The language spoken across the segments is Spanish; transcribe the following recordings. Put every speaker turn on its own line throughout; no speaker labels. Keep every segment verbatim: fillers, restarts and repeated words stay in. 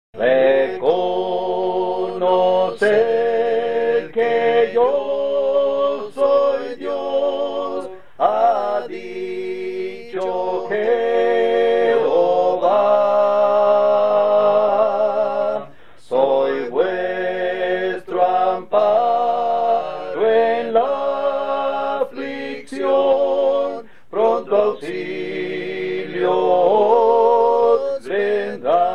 Reconocer que yo soy Dios, ha dicho Jehová. Soy vuestro amparo en la aflicción, pronto auxilio os vendrá.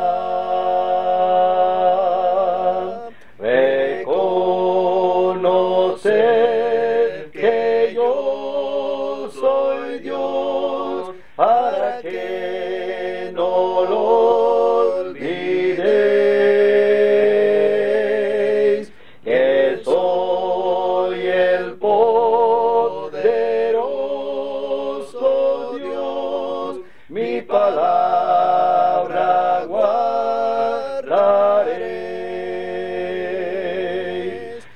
Reconocer que yo soy Dios, para que no lo olvidéis, que soy el poderoso Dios, mi palabra guardaréis.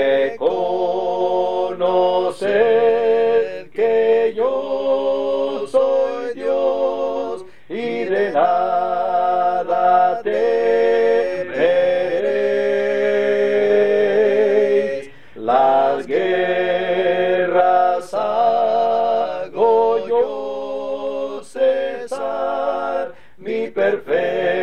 Reconocer que yo soy Dios y de nada temeréis. Las guerras hago yo cesar, mi perfecto